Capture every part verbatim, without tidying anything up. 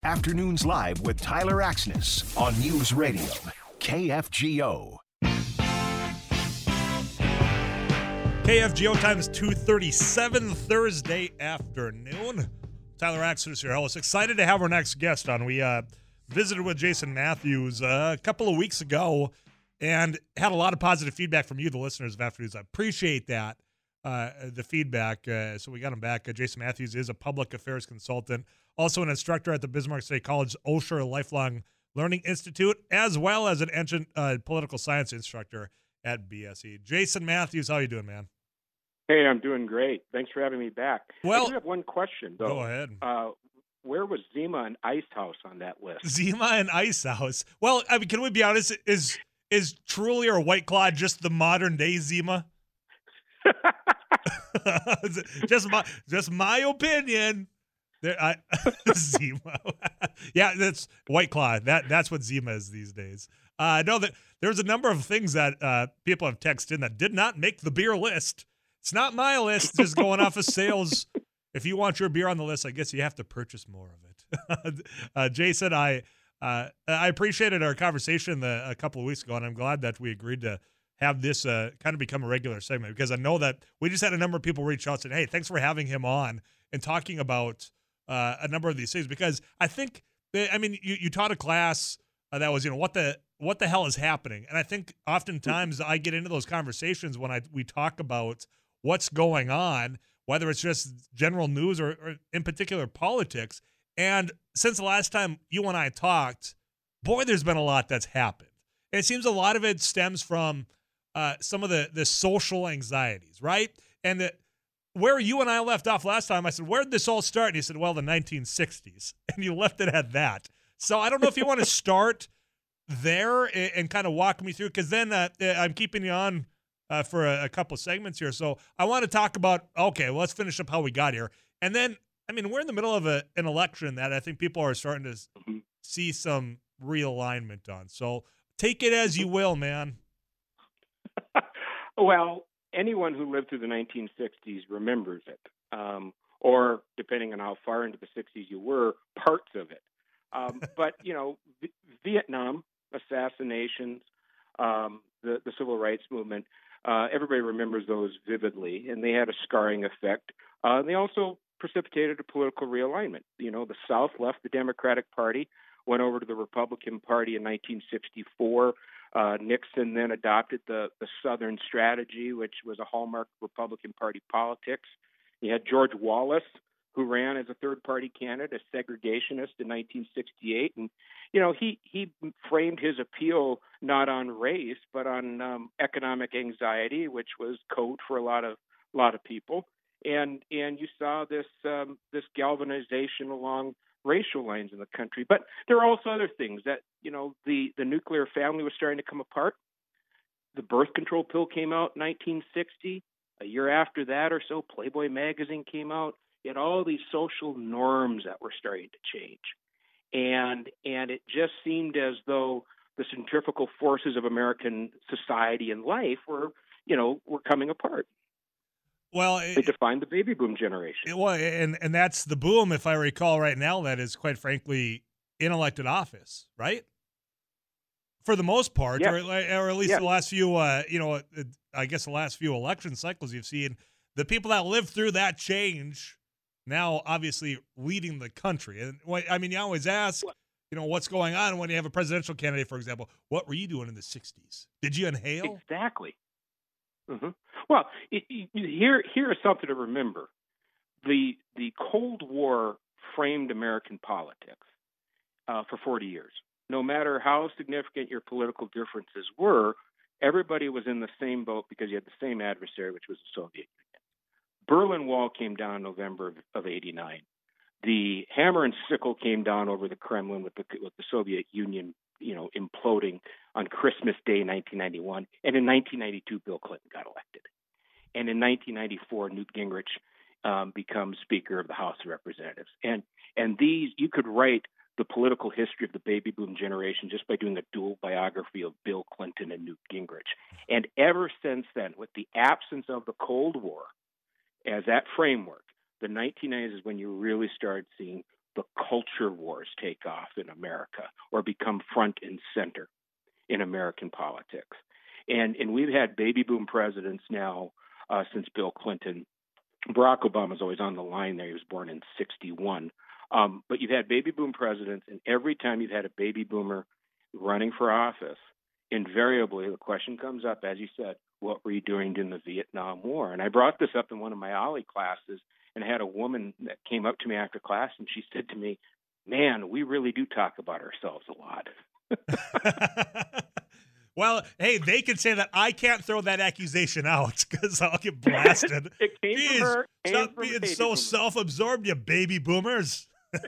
Afternoons Live with Tyler Axness on News Radio, K F G O. K F G O time is two thirty-seven Thursday afternoon. Tyler Axness, your host. Excited to have our next guest on. We uh, visited with Jason Matthews uh, a couple of weeks ago and had a lot of positive feedback from you, the listeners of Afternoons. I appreciate that, uh, the feedback. Uh, so we got him back. Uh, Jason Matthews is a public affairs consultant, also an instructor at the Bismarck State College Osher Lifelong Learning Institute, as well as an ancient uh, political science instructor at B S E. Jason Matthews, how you doing, man? Hey, I'm doing great. Thanks for having me back. Well, I do have one question, though. Go ahead. Uh, where was Zima and Icehouse on that list? Zima and Icehouse. Well, I mean, can we be honest? Is is Truly or White Claw just the modern day Zima? just my just my opinion. There, I, Zima. Yeah, that's White Claw. That that's what Zima is these days. Uh, I know that there's a number of things that uh, people have texted in that did not make the beer list. It's not my list, just going off of sales. If you want your beer on the list, I guess you have to purchase more of it. uh, Jason, I uh, I appreciated our conversation the, a couple of weeks ago, and I'm glad that we agreed to have this uh, kind of become a regular segment, because I know that we just had a number of people reach out and say, hey, thanks for having him on and talking about uh, a number of these things, because I think, I mean, you, you taught a class uh, that was, you know, what the what the hell is happening? And I think oftentimes I get into those conversations when I we talk about what's going on, whether it's just general news or, or in particular politics. And since the last time you and I talked, boy, there's been a lot that's happened. And it seems a lot of it stems from uh, some of the, the social anxieties, right? And the, where you and I left off last time, I said, where did this all start? And you said, well, the nineteen sixties. And you left it at that. So I don't know if you want to start there and, and kind of walk me through, because then uh, I'm keeping you on Uh, for a, a couple of segments here. So I want to talk about, okay, well, let's finish up how we got here. And then, I mean, we're in the middle of a, an election that I think people are starting to Mm-hmm. see some realignment on. So take it as you will, man. Well, anyone who lived through the nineteen sixties remembers it, um, or depending on how far into the sixties you were, parts of it. Um, but, you know, v- Vietnam, assassinations, um, the, the civil rights movement, Uh, everybody remembers those vividly, and they had a scarring effect. Uh, they also precipitated a political realignment. You know, the South left the Democratic Party, went over to the Republican Party in nineteen sixty-four. Uh, Nixon then adopted the, the Southern strategy, which was a hallmark of Republican Party politics. You had George Wallace, who ran as a third-party candidate, a segregationist in nineteen sixty-eight. And, you know, he, he framed his appeal not on race, but on um, economic anxiety, which was code for a lot of a lot of people. And and you saw this um, this galvanization along racial lines in the country. But there are also other things that, you know, the, the nuclear family was starting to come apart. The birth control pill came out in nineteen sixty. A year after that or so, Playboy magazine came out. You had all these social norms that were starting to change. And and it just seemed as though the centrifugal forces of American society and life were, you know, were coming apart. Well, They it, defined the baby boom generation. it, well, and, and that's the boom, if I recall right now, that is, quite frankly, in elected office, right? For the most part, Yes. or, or at least Yes. the last few, uh, you know, I guess the last few election cycles you've seen, the people that lived through that change now obviously leading the country. And what, I mean, you always ask, you know, what's going on when you have a presidential candidate, for example. What were you doing in the sixties? Did you inhale? Exactly. hmm Well, it, it, here here is something to remember. The the Cold War framed American politics uh, for forty years. No matter how significant your political differences were, everybody was in the same boat because you had the same adversary, which was the Soviet Union. Berlin Wall came down in November of, of eighty-nine. The hammer and sickle came down over the Kremlin with the, with the Soviet Union, you know, imploding on Christmas Day, nineteen ninety-one. And in nineteen ninety-two, Bill Clinton got elected. And in nineteen ninety-four, Newt Gingrich um, becomes Speaker of the House of Representatives. And and these, you could write the political history of the baby boom generation just by doing a dual biography of Bill Clinton and Newt Gingrich. And ever since then, with the absence of the Cold War as that framework, the nineteen nineties is when you really started seeing the culture wars take off in America or become front and center in American politics. And and we've had baby boom presidents now uh, since Bill Clinton. Barack Obama's always on the line there. He was born in sixty-one. Um, but you've had baby boom presidents, and every time you've had a baby boomer running for office, invariably the question comes up, as you said, what were you doing in the Vietnam War? And I brought this up in one of my Ollie classes, and I had a woman that came up to me after class, and she said to me, man, we really do talk about ourselves a lot. Well, hey, they can say that. I can't throw that accusation out because I'll get blasted. It came Jeez, from her. Stop from being baby so boomers. self-absorbed, you baby boomers.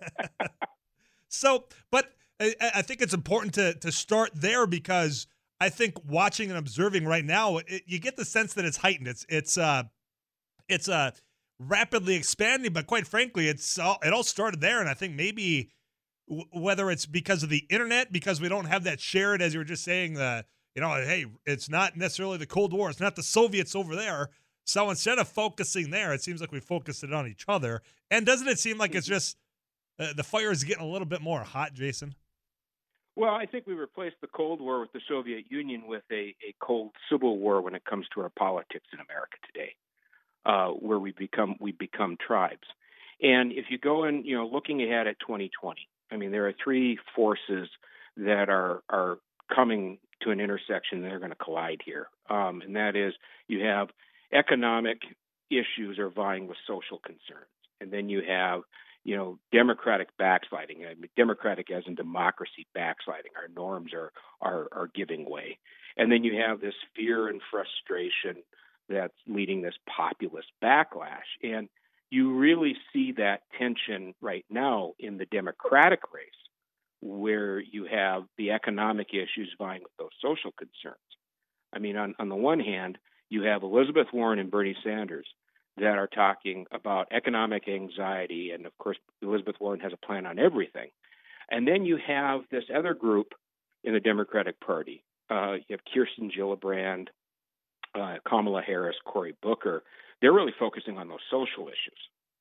So, but I, I think it's important to to start there because I think watching and observing right now, it, you get the sense that it's heightened. It's it's uh it's uh rapidly expanding, but quite frankly, it's all, it all started there, and I think maybe w- whether it's because of the internet, because we don't have that shared, as you were just saying, the you know, hey, it's not necessarily the Cold War, it's not the Soviets over there. So instead of focusing there, it seems like we focused it on each other. And doesn't it seem like it's just uh, the fire is getting a little bit more hot, Jason? Well, I think we replaced the Cold War with the Soviet Union with a, a cold civil war when it comes to our politics in America today, uh, where we become we become tribes. And if you go in, you know, looking ahead at twenty twenty, I mean, there are three forces that are are coming to an intersection that are going to collide here, um, and that is you have economic issues are vying with social concerns, and then you have you know, democratic backsliding. I mean, democratic as in democracy backsliding. Our norms are, are are giving way. And then you have this fear and frustration that's leading this populist backlash. And you really see that tension right now in the Democratic race, where you have the economic issues vying with those social concerns. I mean, on, on the one hand, you have Elizabeth Warren and Bernie Sanders that are talking about economic anxiety. And of course, Elizabeth Warren has a plan on everything. And then you have this other group in the Democratic Party. Uh, you have Kirsten Gillibrand, uh, Kamala Harris, Cory Booker. They're really focusing on those social issues,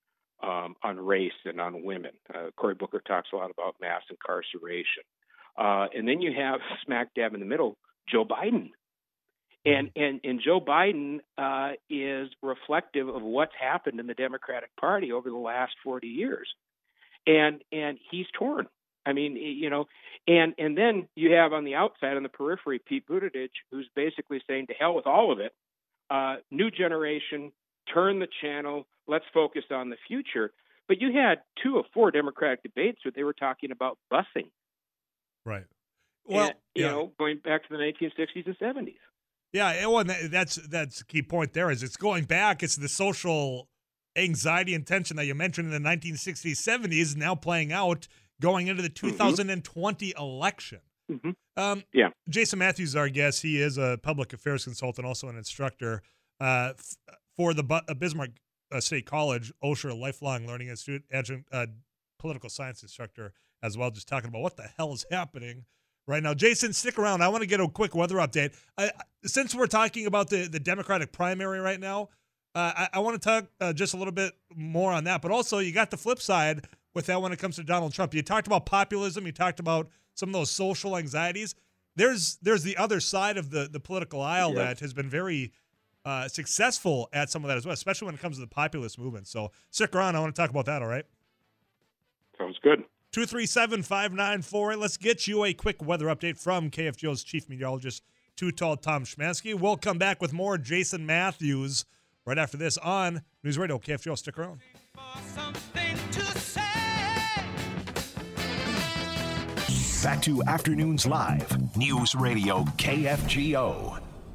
um, on race and on women. Uh, Cory Booker talks a lot about mass incarceration. Uh, and then you have smack dab in the middle, Joe Biden. And and and Joe Biden uh, is reflective of what's happened in the Democratic Party over the last forty years, and and he's torn. I mean, you know, and and then you have on the outside, on the periphery, Pete Buttigieg, who's basically saying to hell with all of it. Uh, new generation, turn the channel. Let's focus on the future. But you had two of four Democratic debates where they were talking about busing. Right. Well, and, you yeah. know, going back to the nineteen sixties and seventies. Yeah, well, that's that's the key point there is it's going back. It's the social anxiety and tension that you mentioned in the nineteen sixties, seventies now playing out going into the two thousand twenty mm-hmm. election. Mm-hmm. Um, yeah. Jason Matthews is our guest. He is a public affairs consultant, also an instructor uh, f- for the Bu- uh, Bismarck uh, State College, Osher Lifelong Learning Institute, adjunct uh, political science instructor as well, just talking about what the hell is happening right now. Jason, stick around. I want to get a quick weather update. I, since we're talking about the, the Democratic primary right now, uh, I, I want to talk uh, just a little bit more on that. But also, you got the flip side with that when it comes to Donald Trump. You talked about populism. You talked about some of those social anxieties. There's there's the other side of the, the political aisle yeah. that has been very uh, successful at some of that as well, especially when it comes to the populist movement. So stick around. I want to talk about that, all right? Sounds good. two three seven, five nine four eight. Let's get you a quick weather update from K F G O's chief meteorologist, Too Tall Tom Schmansky. We'll come back with more Jason Matthews right after this on News Radio K F G O. Stick around. Back to Afternoons Live. News Radio K F G O.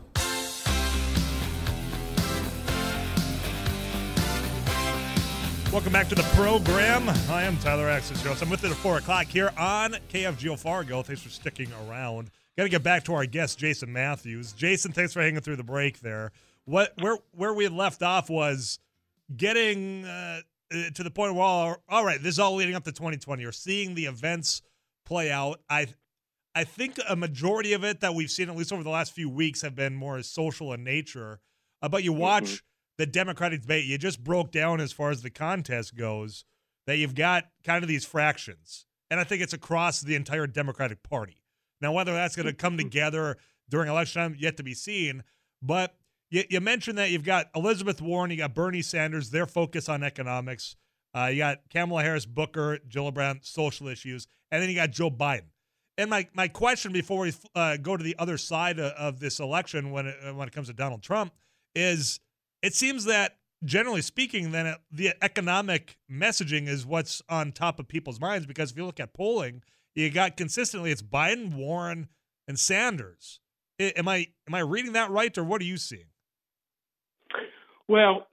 Welcome back to the program. I am Tyler Axis Jones. I'm with you at four o'clock here on K F G O Fargo. Thanks for sticking around. Got to get back to our guest, Jason Matthews. Jason, thanks for hanging through the break there. What where where we had left off was getting uh, to the point where all, all right, this is all leading up to twenty twenty. You're seeing the events play out. I I think a majority of it that we've seen, at least over the last few weeks, have been more social in nature. Uh, but you watch. Mm-hmm. The Democratic debate, you just broke down as far as the contest goes. that you've got kind of these fractions, and I think it's across the entire Democratic Party. Now, whether that's going to come together during election time, yet to be seen. But you, you mentioned that you've got Elizabeth Warren, you got Bernie Sanders, their focus on economics. Uh, you got Kamala Harris, Booker, Gillibrand, social issues, and then you got Joe Biden. And my, my question before we uh, go to the other side of, of this election when it, when it comes to Donald Trump is it seems that, generally speaking, then it, the economic messaging is what's on top of people's minds, because if you look at polling, you got consistently it's Biden, Warren, and Sanders. I, am I am I reading that right, or what are you seeing? Well,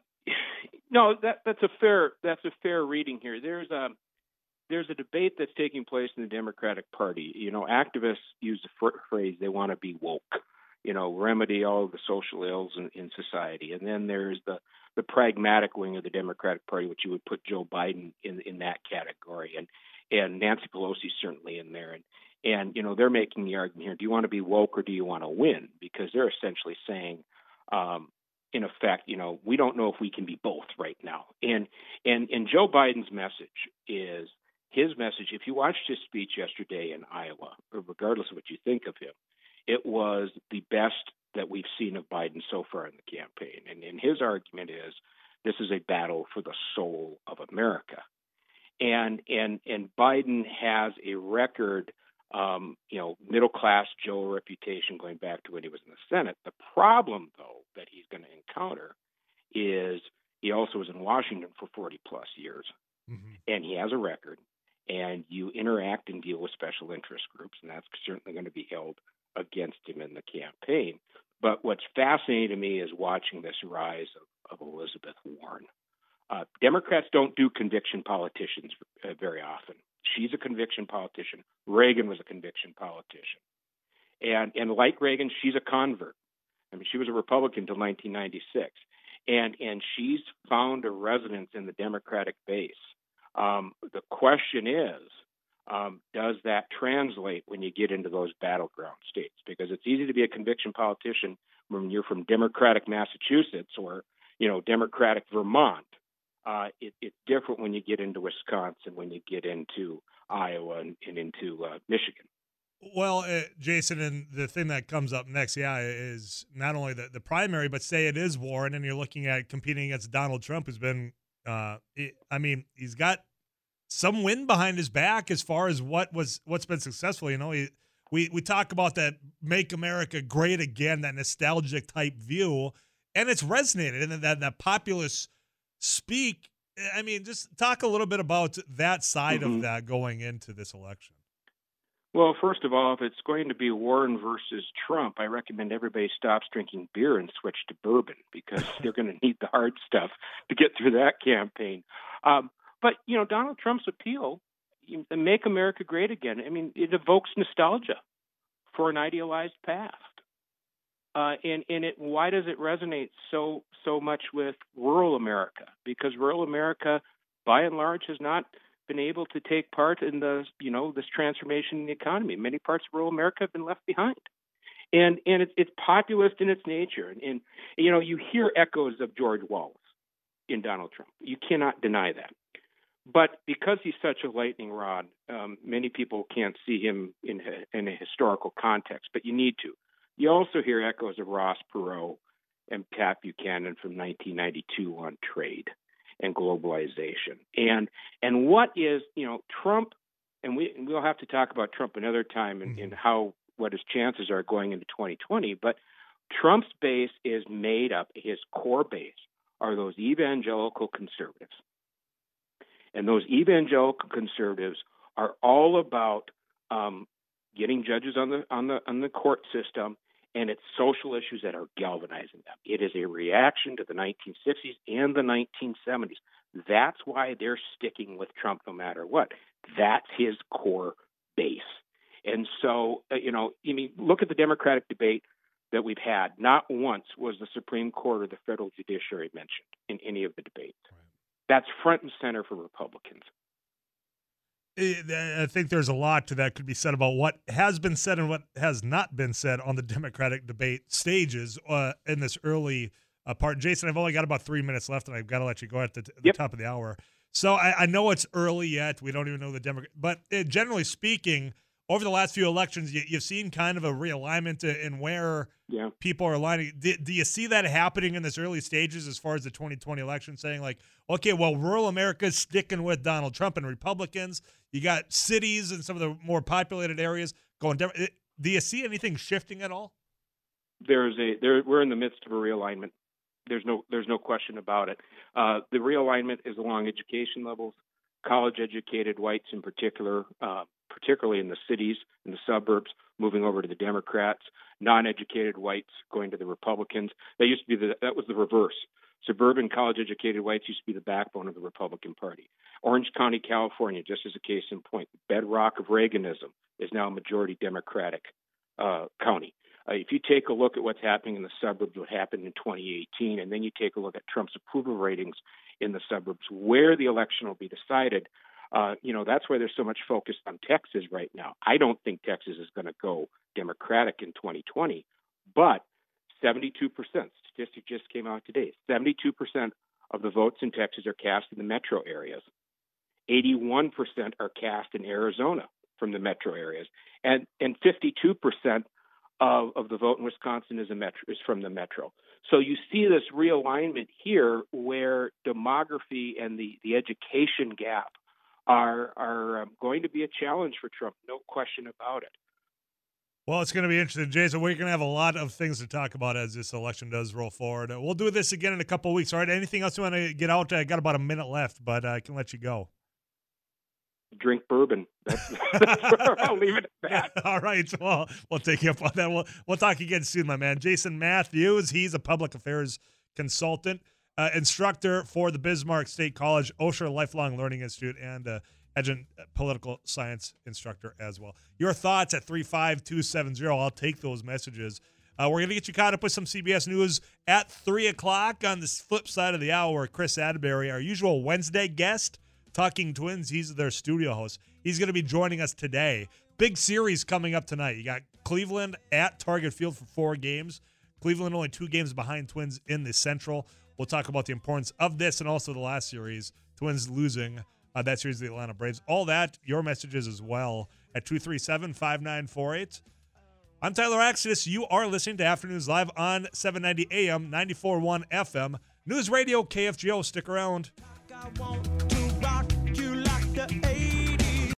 no, that that's a fair that's a fair reading here. There's a there's a debate that's taking place in the Democratic Party. You know, activists use the fr- phrase they want to be woke, you know, remedy all of the social ills in, in society. And then there's the, the pragmatic wing of the Democratic Party, which you would put Joe Biden in in that category, and and Nancy Pelosi certainly in there. And and you know, they're making the argument here: do you want to be woke or do you want to win? Because they're essentially saying, um, in effect, you know, we don't know if we can be both right now. And and and Joe Biden's message is his message. If you watched his speech yesterday in Iowa, regardless of what you think of him, it was the best that we've seen of Biden so far in the campaign. And, and his argument is this is a battle for the soul of America. And and and Biden has a record, um, you know, middle class Joe reputation going back to when he was in the Senate. The problem, though, that he's going to encounter is he also was in Washington for forty plus years, mm-hmm. and he has a record. And you interact and deal with special interest groups, and that's certainly going to be held against him in the campaign. But what's fascinating to me is watching this rise of, of Elizabeth Warren. Uh, Democrats don't do conviction politicians uh, very often. She's a conviction politician. Reagan was a conviction politician. And and like Reagan, she's a convert. I mean, she was a Republican until nineteen ninety-six. And, and she's found a resonance in the Democratic base. Um, the question is, um, does that translate when you get into those battleground states? Because it's easy to be a conviction politician when you're from Democratic Massachusetts or, you know, Democratic Vermont. Uh, it, it's different when you get into Wisconsin, when you get into Iowa and, and into uh, Michigan. Well, uh, Jason, and the thing that comes up next, yeah, is not only the, the primary, but say it is Warren, and you're looking at competing against Donald Trump, who's been Uh, it, I mean, he's got some wind behind his back as far as what was what's been successful. You know, he, we we talk about that "Make America Great Again," that nostalgic type view, and it's resonated. And that that populist speak. I mean, just talk a little bit about that side mm-hmm. of that going into this election. Well, first of all, if it's going to be Warren versus Trump, I recommend everybody stops drinking beer and switch to bourbon, because they're going to need the hard stuff to get through that campaign. Um, but, you know, Donald Trump's appeal, the Make America Great Again, I mean, it evokes nostalgia for an idealized past. Uh, and and it, why does it resonate so so much with rural America? Because rural America, by and large, has not been able to take part in the, you know, this transformation in the economy. Many parts of rural America have been left behind. And and it's, it's populist in its nature. And, and, you know, you hear echoes of George Wallace in Donald Trump. You cannot deny that. But because he's such a lightning rod, um, many people can't see him in a, in a historical context, but you need to. You also hear echoes of Ross Perot and Pat Buchanan from nineteen ninety-two on trade and globalization. And and what is, you know, Trump, and we we'll have to talk about Trump another time and, and how what his chances are going into twenty twenty, but Trump's base is made up, his core base are those evangelical conservatives. And those evangelical conservatives are all about um, getting judges on the on the on the court system, and it's social issues that are galvanizing them. It is a reaction to the nineteen sixties and the nineteen seventies. That's why they're sticking with Trump no matter what. That's his core base. And so, uh, you know, I mean, look at the Democratic debate that we've had. Not once was the Supreme Court or the federal judiciary mentioned in any of the debates. Right. That's front and center for Republicans. I think there's a lot to that could be said about what has been said and what has not been said on the Democratic debate stages uh, in this early uh, part. Jason, I've only got about three minutes left, and I've got to let you go at the, the yep. top of the hour. So I, I know it's early yet. We don't even know the Democrat, but uh, generally speaking, over the last few elections, you, you've seen kind of a realignment in where yeah. people are aligning. Do, do you see that happening in this early stages as far as the twenty twenty election, saying like, okay, well, rural America is sticking with Donald Trump and Republicans. You got cities and some of the more populated areas going. Do you see anything shifting at all? There's a there. We're in the midst of a realignment. There's no there's no question about it. Uh, the realignment is along education levels, college-educated whites in particular, uh, particularly in the cities, in the suburbs, moving over to the Democrats. Non-educated whites going to the Republicans. That used to be the that was the reverse. Suburban college-educated whites used to be the backbone of the Republican Party. Orange County, California, just as a case in point, the bedrock of Reaganism, is now a majority Democratic uh, county. Uh, if you take a look at what's happening in the suburbs, what happened in twenty eighteen, and then you take a look at Trump's approval ratings in the suburbs, where the election will be decided, uh, you know, that's why there's so much focus on Texas right now. I don't think Texas is going to go Democratic in twenty twenty, but seventy-two percent, statistic just came out today, seventy-two percent of the votes in Texas are cast in the metro areas. eighty-one percent are cast in Arizona from the metro areas, and, and fifty-two percent Of, of the vote in Wisconsin is a metro is from the metro. So you see this realignment here where demography and the, the education gap are are um, going to be a challenge for Trump, no question about it. Well, it's going to be interesting, Jason. We're going to have a lot of things to talk about as this election does roll forward. Uh, we'll do this again in a couple of weeks. All right, anything else you want to get out? I got about a minute left, but I can let you go. Drink bourbon. That's, that's where I'll leave it at that. All right. Well, we'll take you up on that. We'll, we'll talk again soon, my man. Jason Matthews, he's a public affairs consultant, uh, instructor for the Bismarck State College, Osher Lifelong Learning Institute, and uh, adjunct political science instructor as well. Your thoughts at three five two seven zero. I'll take those messages. Uh, we're going to get you caught up with some C B S News at three o'clock on the flip side of the hour. Chris Atterbury, our usual Wednesday guest, Talking Twins, he's their studio host. He's going to be joining us today. Big series coming up tonight. You got Cleveland at Target Field for four games. Cleveland only two games behind Twins in the Central. We'll talk about the importance of this and also the last series. Twins losing uh, that series to the Atlanta Braves. All that, your messages as well at two three seven, five nine four eight. I'm Tyler Axis. You are listening to Afternoons Live on seven ninety A M, ninety-four point one F M. News Radio K F G O. Stick around. I want to rock you like the